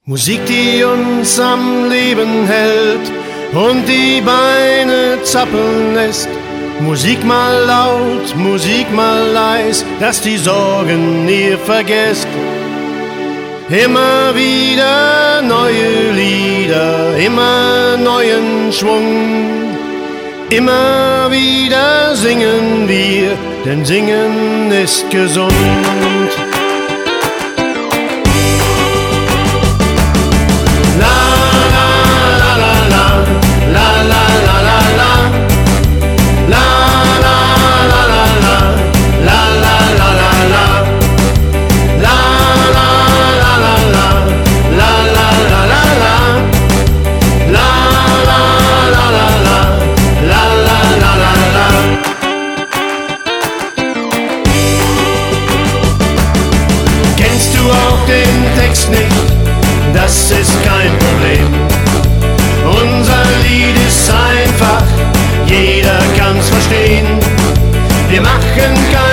Musik, die uns am Leben hält und die Beine zappeln lässt. Musik mal laut, Musik mal leis, dass die Sorgen ihr vergesst. Immer wieder neue Lieder, immer neuen Schwung. Immer wieder singen wir, denn Singen ist gesund. Den Text nicht, das ist kein Problem. Unser Lied ist einfach, jeder kann's verstehen. Wir machen